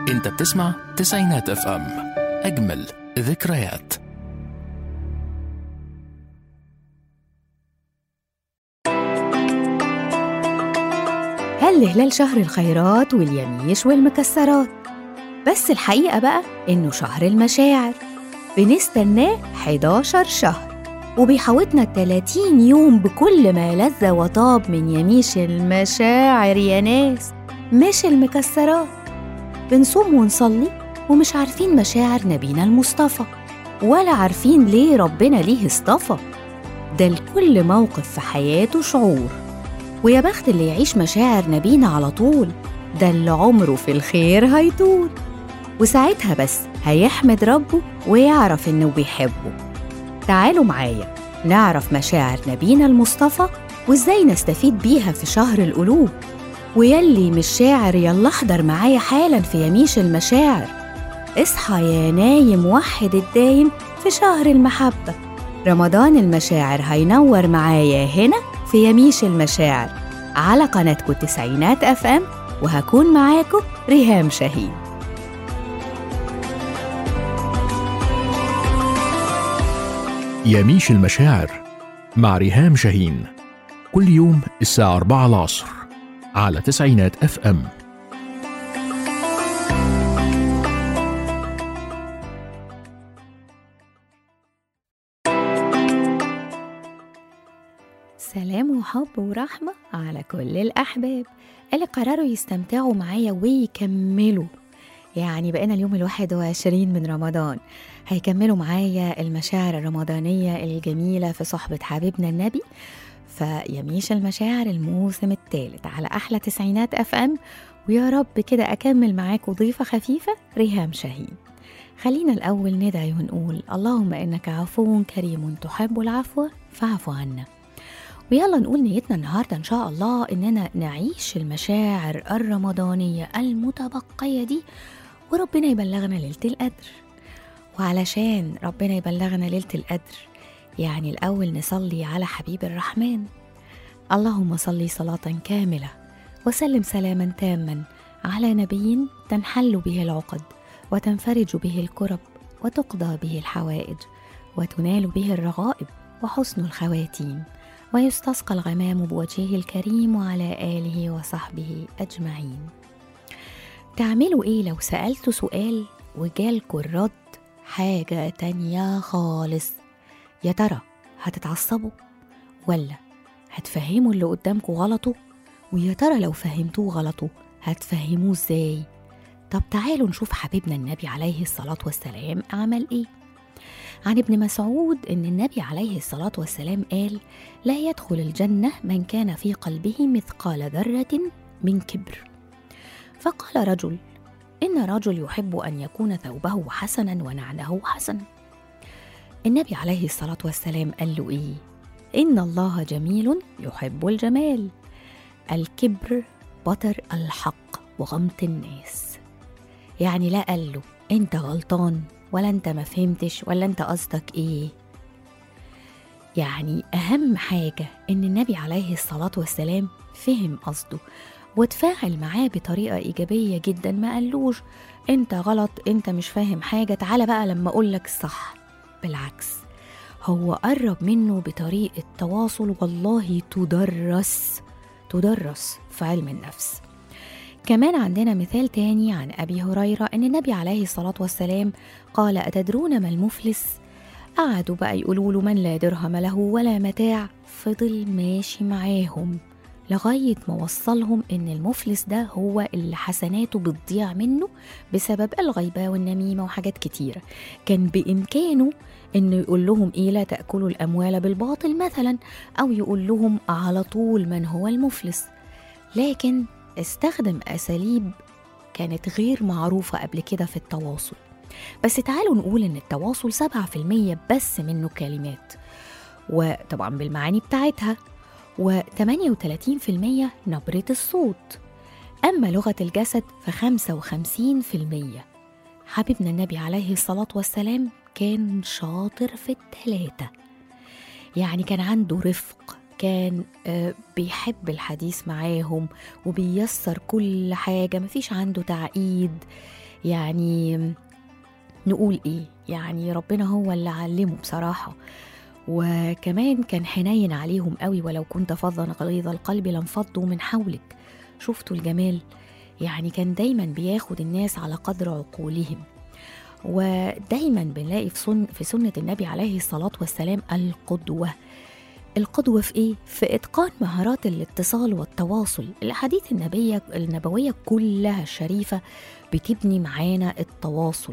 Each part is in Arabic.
انت بتسمع تسعينات اف ام، اجمل ذكريات. هل هلال شهر الخيرات واليميش والمكسرات، بس الحقيقة بقى إنه شهر المشاعر. بنستناه 11 شهر وبيحوطنا 30 يوم بكل ما لذ وطاب من يميش المشاعر يا ناس، مش المكسرات. بنصوم ونصلي ومش عارفين مشاعر نبينا المصطفى، ولا عارفين ليه ربنا ليه اصطفى. ده لكل موقف في حياته شعور، ويا بخت اللي يعيش مشاعر نبينا على طول، ده اللي عمره في الخير هيطول، وساعتها بس هيحمد ربه ويعرف إنه بيحبه. تعالوا معايا نعرف مشاعر نبينا المصطفى وإزاي نستفيد بيها في شهر القلوب. ويلي مش شاعر يلا احضر معايا حالا في يميش المشاعر. اصحى يا نايم وحد الدايم في شهر المحبة. رمضان المشاعر هينور معايا هنا في يميش المشاعر على قناتكم تسعينات اف ام، وهكون معاكم ريهام شاهين. يميش المشاعر مع ريهام شاهين، كل يوم الساعة 4 العصر على تسعينات اف ام. سلام وحب ورحمة على كل الأحباب اللي قرروا يستمتعوا معايا ويكملوا. يعني بقينا اليوم 21 من رمضان، هيكملوا معايا المشاعر الرمضانية الجميلة في صحبة حبيبنا النبي. فيميش المشاعر الموسم الثالث على أحلى تسعينات اف ام، ويا رب كده أكمل معاكم ضيفة خفيفة ريهام شاهين. خلينا الأول ندعي ونقول اللهم إنك عفو كريم تحب العفو فاعف عنا. ويلا نقول نيتنا النهاردة إن شاء الله إننا نعيش المشاعر الرمضانية المتبقية دي، وربنا يبلغنا ليلة القدر. وعلشان ربنا يبلغنا ليلة القدر، يعني الأول نصلي على حبيب الرحمن. اللهم صلي صلاة كاملة وسلم سلاما تاما على نبي تنحل به العقد وتنفرج به الكرب وتقضى به الحوائج وتنال به الرغائب وحسن الخواتيم، ويستسقى الغمام بوجهه الكريم وعلى آله وصحبه أجمعين. تعملوا إيه لو سألتوا سؤال وجالكوا الرد حاجة تانية خالص؟ يا ترى هتتعصبوا ولا هتفهموا اللي قدامكوا غلطه؟ ويا ترى لو فهمتوه غلطه هتفهموه إزاي؟ طب تعالوا نشوف حبيبنا النبي عليه الصلاة والسلام عمل إيه. عن ابن مسعود إن النبي عليه الصلاة والسلام قال: لا يدخل الجنة من كان في قلبه مثقال ذرة من كبر. فقال رجل: إن رجل يحب أن يكون ثوبه حسنا ونعله حسنا. النبي عليه الصلاة والسلام قال له إيه؟ إن الله جميل يحب الجمال. الكبر بطر الحق وغمط الناس. يعني لا قال له أنت غلطان ولا أنت ما فهمتش ولا أنت قصدك إيه. يعني أهم حاجة إن النبي عليه الصلاة والسلام فهم قصده وتفاعل معاه بطريقة إيجابية جدا. ما قالوش أنت غلط، أنت مش فاهم حاجة، تعالى بقى لما أقولك الصح. بالعكس، هو قرب منه بطريقة تواصل والله تدرس في علم النفس. كمان عندنا مثال تاني عن أبي هريرة إن النبي عليه الصلاة والسلام قال: أتدرون ما المفلس؟ قعدوا بقى يقولوا له: من لا درهم له ولا متاع. فضل ماشي معاهم لغاية ما وصلهم إن المفلس ده هو اللي حسناته بتضيع منه بسبب الغيبة والنميمة وحاجات كتيرة. كان بإمكانه إنه يقول لهم إيه؟ لا تأكلوا الأموال بالباطل مثلا، أو يقول لهم على طول من هو المفلس، لكن استخدم أساليب كانت غير معروفة قبل كده في التواصل. بس تعالوا نقول إن التواصل 7% بس منه كلمات، وطبعا بالمعاني بتاعتها، و38% نبرة الصوت. أما لغة الجسد ف55%. حبيبنا النبي عليه الصلاة والسلام كان شاطر في الثلاثة، يعني كان عنده رفق، كان بيحب الحديث معاهم وبيسر كل حاجة، مفيش عنده تعقيد. يعني نقول إيه، يعني ربنا هو اللي علمه بصراحة. وكمان كان حنين عليهم قوي، ولو كنت فظا غليظ القلب لانفضوا من حولك. شفتوا الجمال؟ يعني كان دايما بياخد الناس على قدر عقولهم. ودايما بنلاقي في سنة النبي عليه الصلاة والسلام القدوة. القدوة في إيه؟ في إتقان مهارات الاتصال والتواصل. الأحاديث النبوية كلها الشريفة بتبني معانا التواصل.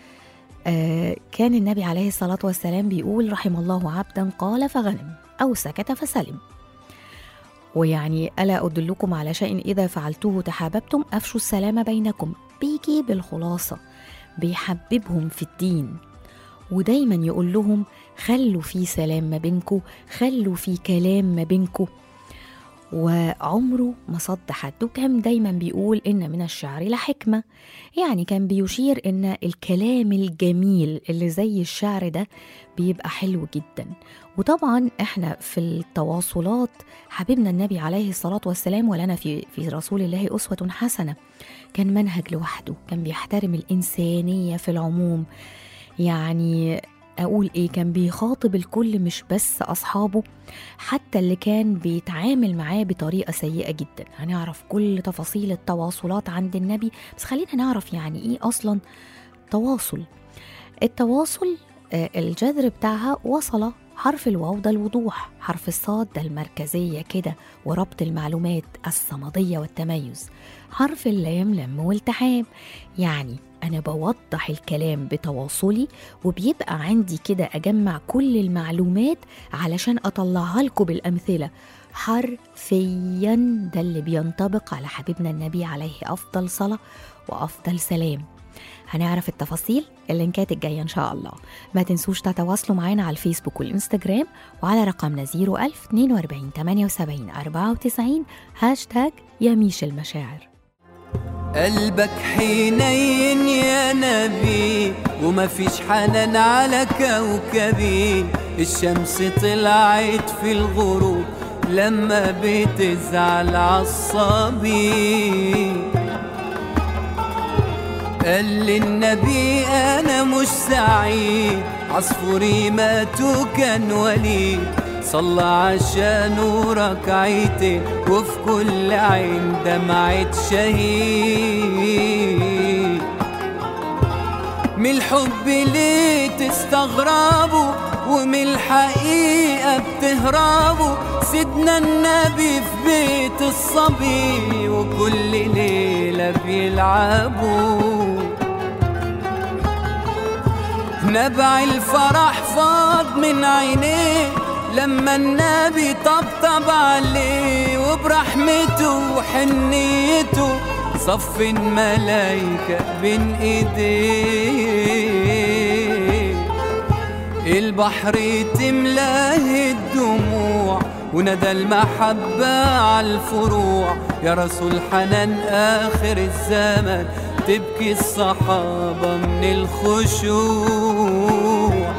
كان النبي عليه الصلاة والسلام بيقول: رحم الله عبدا قال فغنم أو سكت فسلم. ويعني ألا أدلكم على شيء إذا فعلتوه تحاببتم أفشوا السلام بينكم. بيجي بالخلاصة، بيحببهم في الدين، ودايما يقول لهم خلوا في سلام ما بينكم، خلوا في كلام ما بينكم، وعمره ما صد حد. وكان دايما بيقول إن من الشعر لحكمة، يعني كان بيشير إن الكلام الجميل اللي زي الشعر ده بيبقى حلو جدا. وطبعا احنا في التواصلات حبيبنا النبي عليه الصلاة والسلام، ولنا في رسول الله أسوة حسنة. كان منهج لوحده، كان بيحترم الإنسانية في العموم. يعني أقول إيه، كان بيخاطب الكل مش بس أصحابه، حتى اللي كان بيتعامل معاه بطريقة سيئة جدا. هنعرف كل تفاصيل التواصلات عند النبي، بس خلينا نعرف يعني إيه أصلا تواصل. التواصل الجذر بتاعها وصل، حرف الواو ده الوضوح، حرف الصاد ده المركزية كده وربط المعلومات، الصمدية والتميز، حرف اللام لم والتحام، يعني أنا بوضح الكلام بتواصلي، وبيبقى عندي كده أجمع كل المعلومات علشان أطلعها لكم بالأمثلة حرفيا. ده اللي بينطبق على حبيبنا النبي عليه أفضل صلاة وأفضل سلام. هنعرف التفاصيل اللينكات الجاية إن شاء الله. ما تنسوش تتواصلوا معنا على الفيسبوك والإنستجرام، وعلى رقمنا 01000 42 78 94 هاشتاج يميش المشاعر. قلبك حنين يا نبي، وما فيش حنان على كوكبي. الشمس طلعت في الغروب لما بتزعل عالصبي. قال للنبي أنا مش سعيد، عصفوري مات وكان وليد. صلى عشانه ركعتين، وفي كل عين دمعة شهيد. من الحب ليه تستغربوا، ومن الحقيقة بتهربوا. سيدنا النبي في بيت الصبي، وكل ليلة بيلعبوا. نبع الفرح فاض من عينيه لما النبي طبطب عليه، وبرحمته وحنيته صف الملايكة بين ايديه. البحر تملاه الدموع، وندى المحبة عالفروع. يا رسول حنان آخر الزمن، تبكي الصحابة من الخشوع.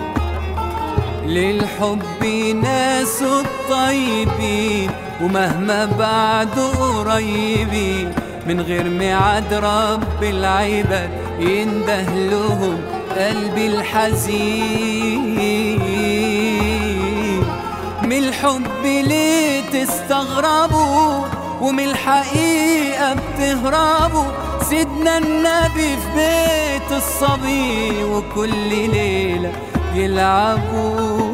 للحب ناس الطيبين، ومهما بعدوا قريبين. من غير ميعاد رب العباد، ينده لهم قلبي الحزين. من الحب ليه تستغربوا، ومن الحقيقة بتهربوا. سيدنا النبي في بيت الصبي، وكل ليلة يلعبوا.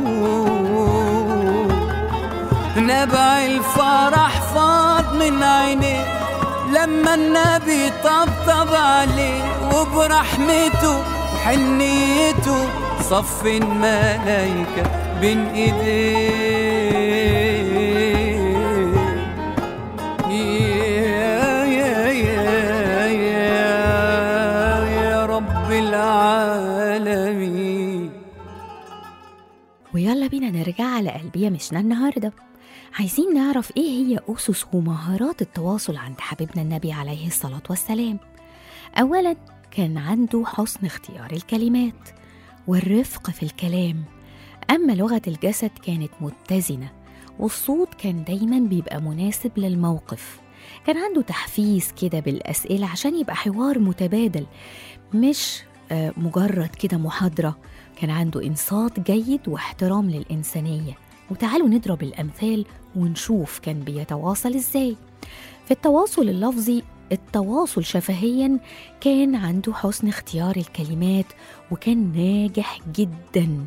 نبع الفرح فاض من عينيه لما النبي طبطب عليه، وبرحمته وحنيته صف الملايكة بين ايديه. يا رب العالمين. ويلا بينا نرجع على قلبي مشنا النهاردة. عايزين نعرف ايه هي أسس ومهارات التواصل عند حبيبنا النبي عليه الصلاة والسلام. أولا كان عنده حسن اختيار الكلمات والرفق في الكلام. أما لغة الجسد كانت متزنة، والصوت كان دايما بيبقى مناسب للموقف. كان عنده تحفيز كده بالأسئلة عشان يبقى حوار متبادل، مش مجرد كده محاضرة. كان عنده إنصات جيد واحترام للإنسانية. وتعالوا نضرب الأمثال ونشوف كان بيتواصل إزاي. في التواصل اللفظي، التواصل شفهياً كان عنده حسن اختيار الكلمات، وكان ناجح جداً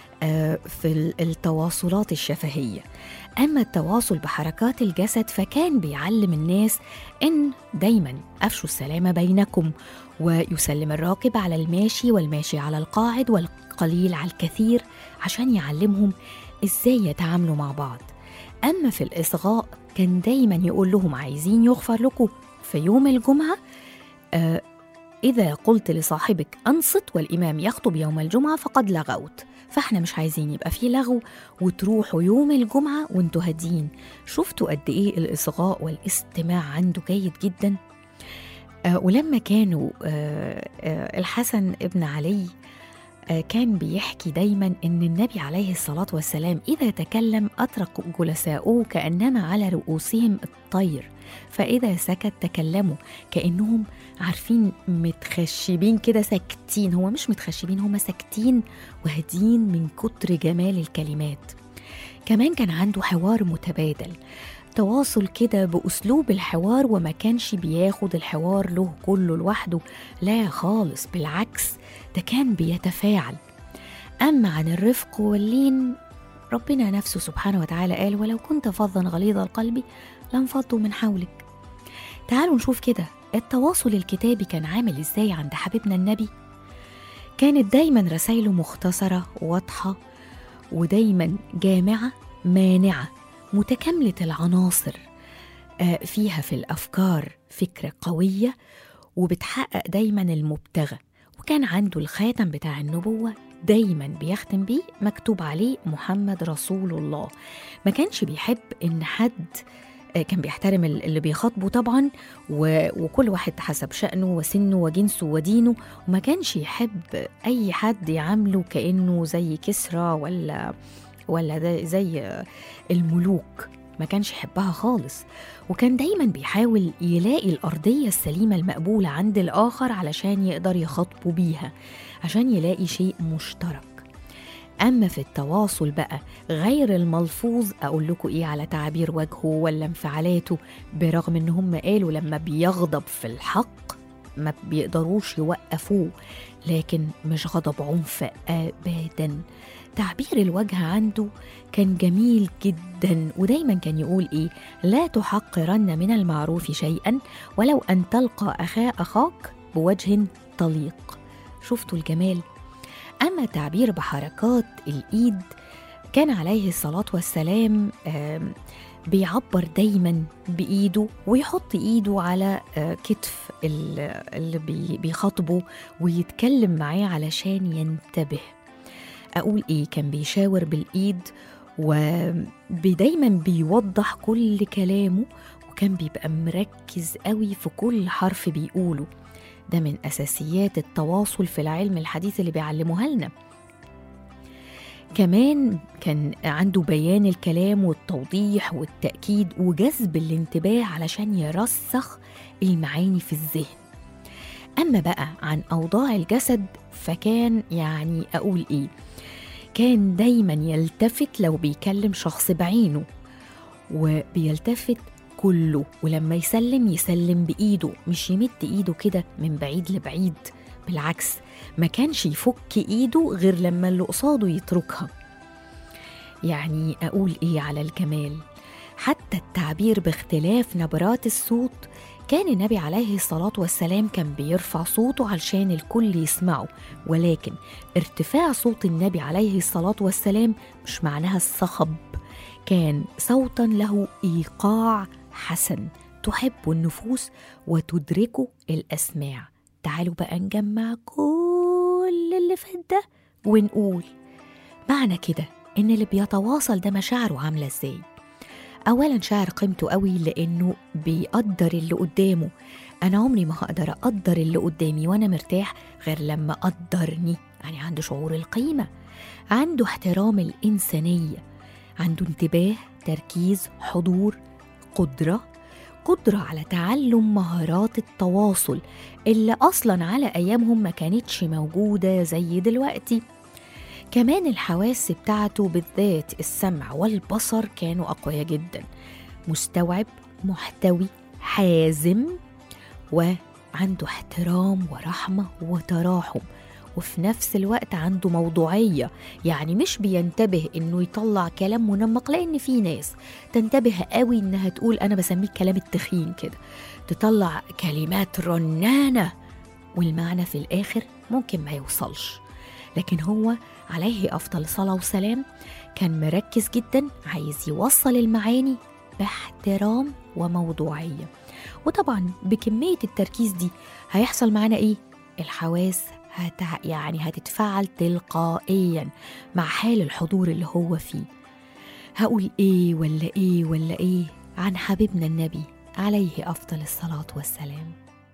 في التواصلات الشفهية. أما التواصل بحركات الجسد فكان بيعلم الناس إن دايماً أفشوا السلام بينكم، ويسلم الراكب على الماشي والماشي على القاعد والقليل على الكثير، عشان يعلمهم إزاي يتعاملوا مع بعض. أما في الإصغاء كان دايماً يقول لهم عايزين يغفر لكم في يوم الجمعة، إذا قلت لصاحبك أنصت والإمام يخطب يوم الجمعة فقد لغوت. فإحنا مش عايزين يبقى فيه لغو وتروحوا يوم الجمعة وانتوا هادين. شفتوا قد إيه الإصغاء والاستماع عنده جيد جدا. ولما كانوا الحسن ابن علي كان بيحكي دايما إن النبي عليه الصلاة والسلام إذا تكلم أطرق جلساؤه كأنما على رؤوسهم الطير، فإذا سكت تكلموا كأنهم عارفين متخشبين كده ساكتين. هو مش متخشبين، هم ساكتين وهادين من كتر جمال الكلمات. كمان كان عنده حوار متبادل، تواصل كده بأسلوب الحوار، وما كانش بياخد الحوار له كله لوحده، لا خالص، بالعكس ده كان بيتفاعل. أما عن الرفق واللين، ربنا نفسه سبحانه وتعالى قال ولو كنت فظا غليظ القلب لانفضوا من حولك. تعالوا نشوف كده التواصل الكتابي كان عامل إزاي عند حبيبنا النبي. كانت دايما رسائله مختصرة واضحة، ودايما جامعة مانعة متكاملة العناصر، فيها في الأفكار فكرة قوية وبتحقق دايما المبتغى. وكان عنده الخاتم بتاع النبوة دايما بيختم بيه مكتوب عليه محمد رسول الله. ما كانش بيحب إن حد، كان بيحترم اللي بيخاطبه طبعا، وكل واحد حسب شأنه وسنه وجنسه ودينه، وما كانش يحب أي حد يعامله كأنه زي كسرى ولا زي الملوك، ما كانش يحبها خالص. وكان دايما بيحاول يلاقي الأرضية السليمة المقبولة عند الآخر علشان يقدر يخاطبه بيها، عشان يلاقي شيء مشترك. أما في التواصل بقى غير الملفوظ، أقول لكم إيه على تعبير وجهه ولا انفعالاته، برغم إن هم قالوا لما بيغضب في الحق ما بيقدروش يوقفوه، لكن مش غضب عنف أبداً. تعبير الوجه عنده كان جميل جدا، ودايما كان يقول إيه؟ لا تحقرن من المعروف شيئا ولو أن تلقى أخاك بوجه طليق. شفتوا الجمال؟ أما تعبير بحركات الإيد، كان عليه الصلاة والسلام بيعبر دايما بإيده، ويحط إيده على كتف اللي بيخاطبه ويتكلم معاه علشان ينتبه. أقول إيه؟ كان بيشاور بالإيد، ودايما بيوضح كل كلامه، وكان بيبقى مركز قوي في كل حرف بيقوله. ده من أساسيات التواصل في العلم الحديث اللي بيعلموها لنا. كمان كان عنده بيان الكلام والتوضيح والتأكيد وجذب الانتباه علشان يرسخ المعاني في الذهن. أما بقى عن أوضاع الجسد فكان يعني أقول إيه؟ كان دايما يلتفت لو بيكلم شخص بعينه، وبيلتفت كله، ولما يسلم بإيده، مش يمد إيده كده من بعيد لبعيد، بالعكس ما كانش يفك إيده غير لما اللي قصاده يتركها. يعني أقول إيه على الكمال؟ حتى التعبير باختلاف نبرات الصوت، كان النبي عليه الصلاة والسلام كان بيرفع صوته علشان الكل يسمعه، ولكن ارتفاع صوت النبي عليه الصلاة والسلام مش معناها الصخب، كان صوتا له إيقاع حسن تحب النفوس وتدركه الأسماع. تعالوا بقى نجمع كل اللي فات ده ونقول معنى كده إن اللي بيتواصل ده مشاعره عاملة إزاي. أولاً شاعر قيمته قوي لأنه بيقدر اللي قدامه. أنا عمري ما هقدر أقدر اللي قدامي وأنا مرتاح غير لما قدرني، يعني عنده شعور القيمة، عنده احترام الإنسانية، عنده انتباه، تركيز، حضور، قدرة. القدرة على تعلم مهارات التواصل اللي أصلاً على أيامهم ما كانتش موجودة زي دلوقتي. كمان الحواس بتاعته بالذات السمع والبصر كانوا أقوياء جداً، مستوعب، محتوي، حازم، وعنده احترام ورحمة وتراحم، وفي نفس الوقت عنده موضوعية، يعني مش بينتبه إنه يطلع كلام منمق، لأن في ناس تنتبه قوي إنها تقول أنا بسميه كلام التخين كده، تطلع كلمات رنانة والمعنى في الآخر ممكن ما يوصلش. لكن هو عليه أفضل صلاة وسلام كان مركز جدا، عايز يوصل المعاني باحترام وموضوعية. وطبعا بكمية التركيز دي هيحصل معنا إيه؟ الحواس هتتفاعل تلقائيا مع حال الحضور اللي هو فيه. هقول إيه ولا إيه ولا إيه عن حبيبنا النبي عليه أفضل الصلاة والسلام.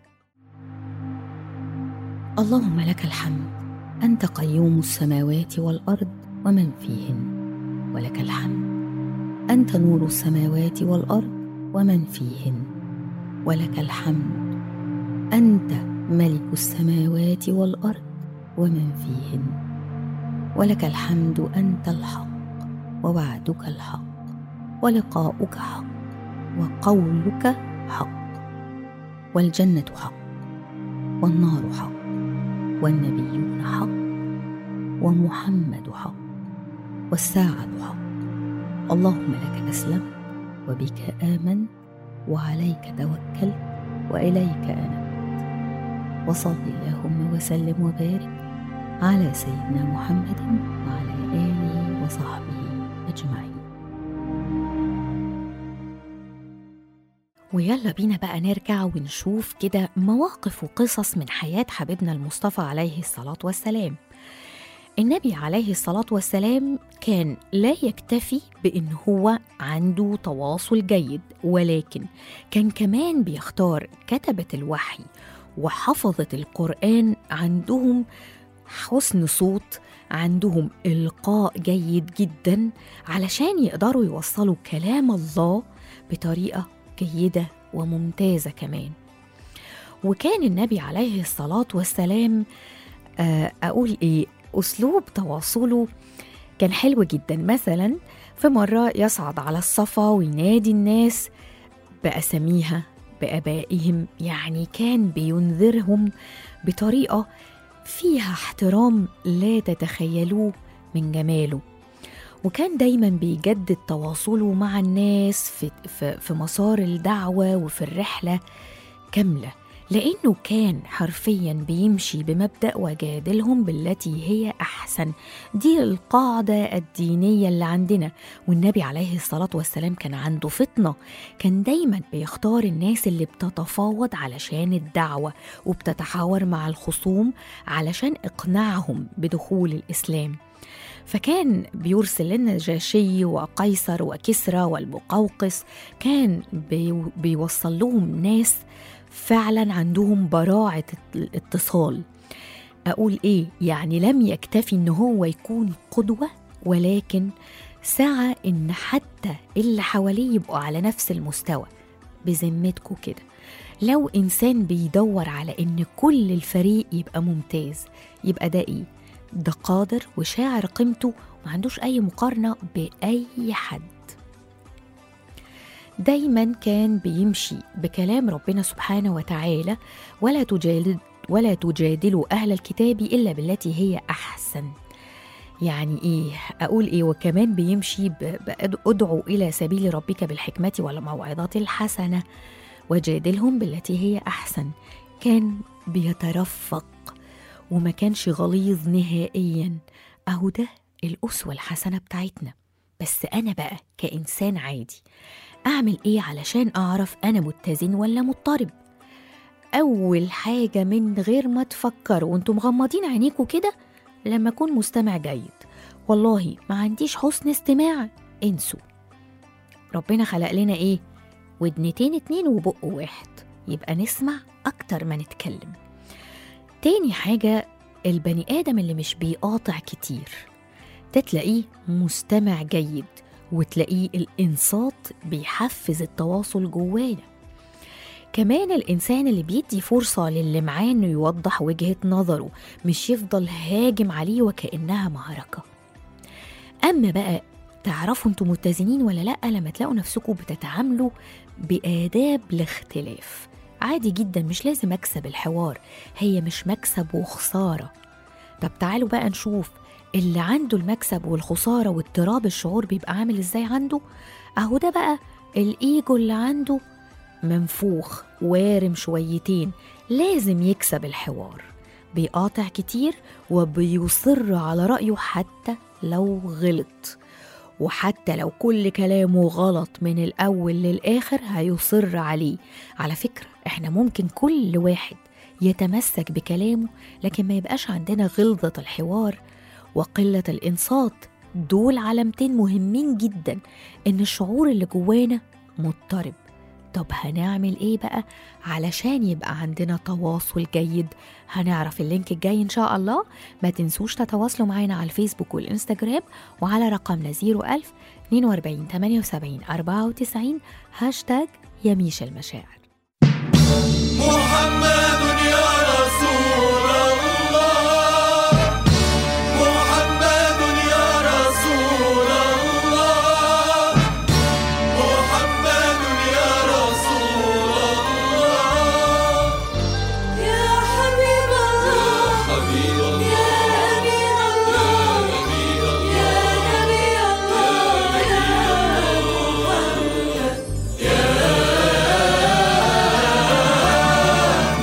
اللهم لك الحمد، أنت قيوم السماوات والأرض ومن فيهن، ولك الحمد، أنت نور السماوات والأرض ومن فيهن، ولك الحمد، أنت ملك السماوات والأرض ومن فيهن، ولك الحمد، أنت الحق ووعدك الحق ولقاؤك حق وقولك حق، والجنة حق والنار حق والنبيون حق ومحمد حق والساعة حق. اللهم لك أسلمت وبك آمنت وعليك توكلت وإليك أنبت. وصل اللهم وسلم وبارك على سيدنا محمد وعلى آله وصحبه أجمعين. ويلا بينا بقى نرجع ونشوف كده مواقف وقصص من حياة حبيبنا المصطفى عليه الصلاة والسلام. النبي عليه الصلاة والسلام كان لا يكتفي بأن هو عنده تواصل جيد، ولكن كان كمان بيختار كتبة الوحي وحفظة القرآن عندهم حسن صوت، عندهم إلقاء جيد جدا علشان يقدروا يوصلوا كلام الله بطريقة جيدة وممتازة كمان. وكان النبي عليه الصلاة والسلام أسلوب تواصله كان حلو جدا. مثلا في مرة يصعد على الصفا وينادي الناس بأساميها بآبائهم، يعني كان بينذرهم بطريقة فيها احترام لا تتخيلوه من جماله. وكان دايما بيجدد تواصله مع الناس في مسار الدعوة وفي الرحلة كاملة، لأنه كان حرفيا بيمشي بمبدأ وجادلهم بالتي هي أحسن. دي القاعدة الدينية اللي عندنا. والنبي عليه الصلاة والسلام كان عنده فطنة، كان دايما بيختار الناس اللي بتتفاوض علشان الدعوة وبتتحاور مع الخصوم علشان إقناعهم بدخول الإسلام. فكان بيرسل لنا النجاشي وقيصر وكسرى والمقوقس، كان بيوصل لهم ناس فعلا عندهم براعة الاتصال. يعني لم يكتفي إن هو يكون قدوة، ولكن سعى إن حتى اللي حواليه يبقوا على نفس المستوى. بذمتكم كده لو إنسان بيدور على إن كل الفريق يبقى ممتاز، يبقى ده قادر وشاعر قيمته وما عندوش أي مقارنة بأي حد. دايما كان بيمشي بكلام ربنا سبحانه وتعالى: ولا تجادلوا أهل الكتاب إلا بالتي هي أحسن. يعني وكمان بيمشي أدعو إلى سبيل ربك بالحكمة والموعظة الحسنة وجادلهم بالتي هي أحسن. كان بيترفق وما كانش غليظ نهائيا. ده الأسوة الحسنة بتاعتنا. بس أنا بقى كإنسان عادي أعمل علشان أعرف أنا متزن ولا مضطرب؟ أول حاجة من غير ما تفكروا وانتم مغمضين عينيكوا كده، لما أكون مستمع جيد والله ما عنديش حسن استماع، انسوا. ربنا خلق لنا ودنتين 2 وبق 1، يبقى نسمع أكتر ما نتكلم. تاني حاجة، البني آدم اللي مش بيقاطع كتير تلاقيه مستمع جيد، وتلاقيه الإنصات بيحفز التواصل جوانا. كمان الإنسان اللي بيدي فرصة للي معاه إنه يوضح وجهة نظره، مش يفضل هاجم عليه وكأنها معركة. أما بقى تعرفوا انتوا متزنين ولا لأ لما تلاقوا نفسكم بتتعاملوا بآداب الاختلاف. عادي جدا، مش لازم أكسب الحوار، هي مش مكسب وخسارة. طب تعالوا بقى نشوف اللي عنده المكسب والخسارة واضطراب الشعور بيبقى عامل ازاي عنده. اهو ده بقى الإيجو اللي عنده منفوخ وارم شويتين، لازم يكسب الحوار، بيقاطع كتير وبيصر على رأيه حتى لو غلط، وحتى لو كل كلامه غلط من الأول للآخر هيصر عليه. على فكرة احنا ممكن كل واحد يتمسك بكلامه، لكن ما يبقاش عندنا غلظة الحوار وقلة الإنصات. دول علامتين مهمين جدا إن الشعور اللي جوانا مضطرب. طب هنعمل إيه بقى علشان يبقى عندنا تواصل جيد؟ هنعرف اللينك الجاي إن شاء الله. ما تنسوش تتواصلوا معنا على الفيسبوك والإنستجرام وعلى رقمنا 01000 42 78 94 هاشتاج يميش المشاعر. محمد يا رسول الله، محمد يا رسول الله، محمد يا رسول الله، يا حبيب الله، يا حبيب الله، يا أمين الله، يا نبي الله، يا محمد، يا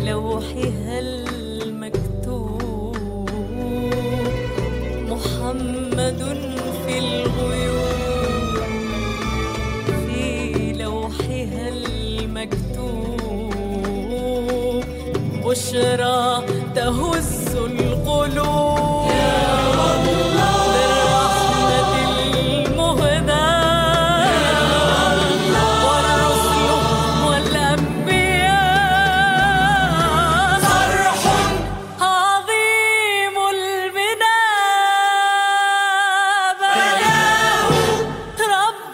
لوحها المكتوب محمد في الغيوب، في لوحها المكتوب بشرى تهز القلوب بالرحمة المهداة والرسل والأنبياء صرح عظيم البناء بناه رب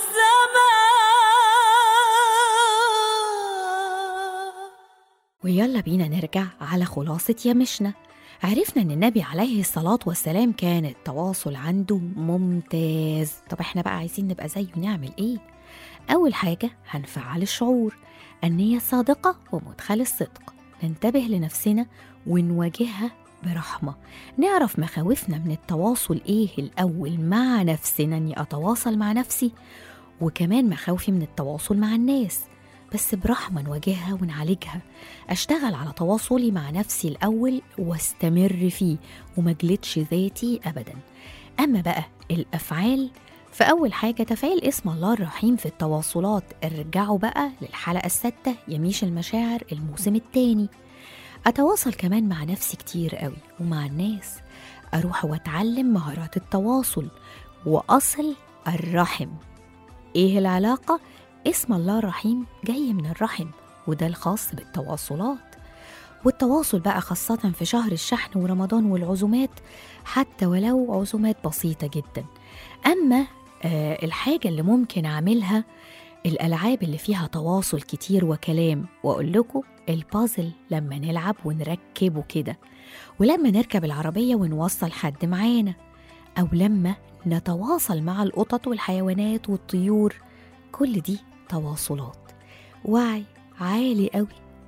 السماء. ويلا بينا نرجع على خلاصة يمشنا. عرفنا إن النبي عليه الصلاة والسلام كان التواصل عنده ممتاز. طب احنا بقى عايزين نبقى زيه نعمل ايه؟ أول حاجة هنفعل الشعور، النية الصادقة ومدخل الصدق، ننتبه لنفسنا ونواجهها برحمة، نعرف مخاوفنا من التواصل ايه الأول مع نفسنا، اني أتواصل مع نفسي، وكمان مخاوفي من التواصل مع الناس، بس برحمة نواجهها ونعالجها. أشتغل على تواصلي مع نفسي الأول واستمر فيه ومجلدش ذاتي أبدا. أما بقى الأفعال، فأول حاجة تفعيل اسم الله الرحيم في التواصلات. ارجعوا بقى للحلقة 6 يميش المشاعر الموسم الثاني. أتواصل كمان مع نفسي كتير قوي ومع الناس، أروح وأتعلم مهارات التواصل وأصل الرحم. إيه العلاقة؟ اسم الله الرحيم جاي من الرحم، وده الخاص بالتواصلات. والتواصل بقى خاصة في شهر الشحن ورمضان والعزومات، حتى ولو عزومات بسيطة جدا. أما الحاجة اللي ممكن أعملها الألعاب اللي فيها تواصل كتير وكلام، وأقول لكم البازل لما نلعب ونركبه كده، ولما نركب العربية ونوصل حد معانا، أو لما نتواصل مع القطط والحيوانات والطيور، كل دي تواصلات. وعي عالي قوي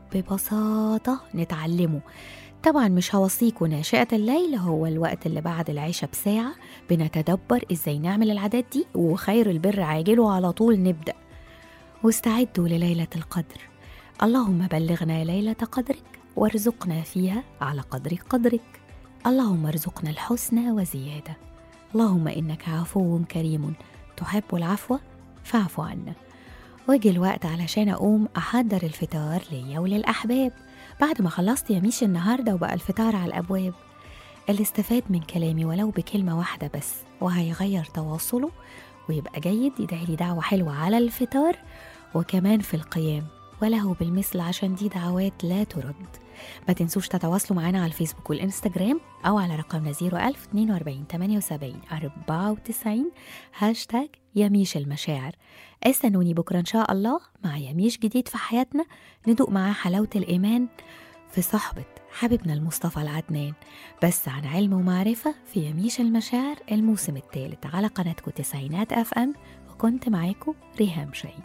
ببساطة نتعلمه. طبعا مش هوصيكوا ناشئة الليل، هو الوقت اللي بعد العشاء بساعة بنتدبر ازاي نعمل العادات دي، وخير البر عاجله على طول نبدأ. واستعدوا لليلة القدر، اللهم بلغنا ليلة قدرك وارزقنا فيها على قدر قدرك، اللهم ارزقنا الحسنى وزيادة، اللهم إنك عفو كريم تحب العفو فاعف عنا. واجي الوقت علشان أقوم أحضر الفطار ليا وللأحباب. بعد ما خلصت يميش النهاردة وبقى الفطار على الأبواب، اللي استفاد من كلامي ولو بكلمة واحدة بس وهيغير تواصله ويبقى جيد، يدعي لي دعوة حلوة على الفطار وكمان في القيام، وله بالمثل، عشان دي دعوات لا ترد. ما تنسوش تتواصلوا معنا على الفيسبوك والإنستجرام أو على رقمنا 01000 42 78 94 هاشتاج يميش المشاعر. استنوني بكرة إن شاء الله مع يميش جديد في حياتنا، ندوق معاه حلاوة الإيمان في صحبة حبيبنا المصطفى العدنان، بس عن علم ومعرفة في يميش المشاعر الموسم الثالث على قناتكم تسعينات FM. وكنت معاكم ريهام شاهين.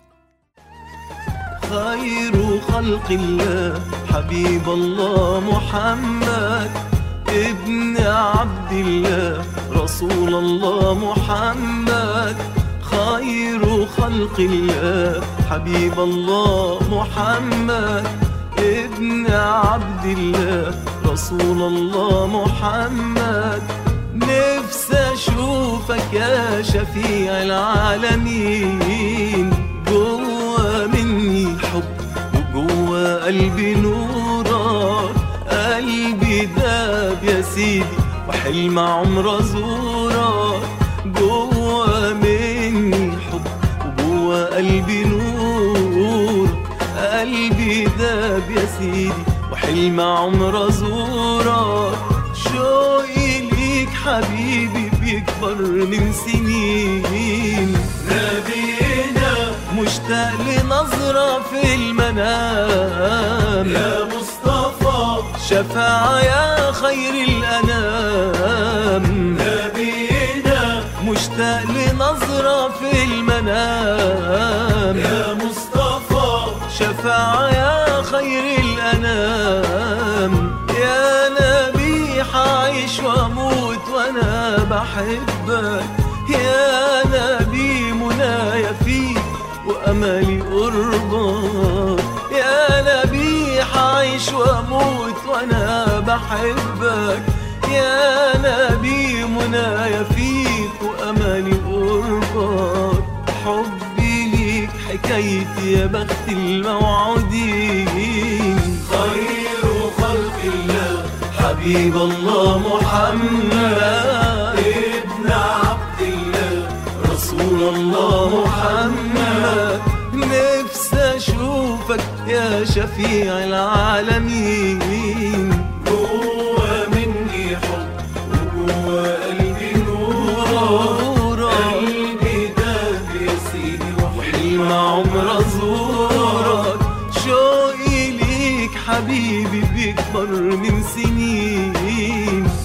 خير خلق الله حبيب الله محمد ابن عبد الله رسول الله محمد. خير خلق الله حبيب الله محمد ابن عبد الله رسول الله محمد. نفسي اشوفك يا شفيع العالمين، جوا مني حب وجوا قلبي نورك، قلبي داب يا سيدي وحلم عمر زورك، جوا مني حب وجوا قلبي نورك، قلبي داب يا سيدي وحلم عمر زورك. شوقي ليك حبيبي بيكبر من سنين، نبينا مشتاق لنظرة في المنام، يا مصطفى شفاعة يا خير الأنام. نبينا مشتاق لنظرة في المنام، يا مصطفى شفاعة يا خير الأنام. يا نبي حعيش واموت وانا بحبك، يا نبي منايا فيك واملي قربك، يا نبي حعيش أعيش وأموت وأنا بحبك يا نبي، منايا فيك وأماني قربك، حبي ليك حكايتي يا بخت الموعودين. خير خلق الله حبيب الله محمد، ابن عبد الله رسول الله محمد، نفسي أشوفك يا شفيع العالمين. جوا مني حب وجوا قلبي نور، قلبي داب يا سيدي وحلم عمر أزورك، شوقي ليك حبيبي بيكبر من سنين.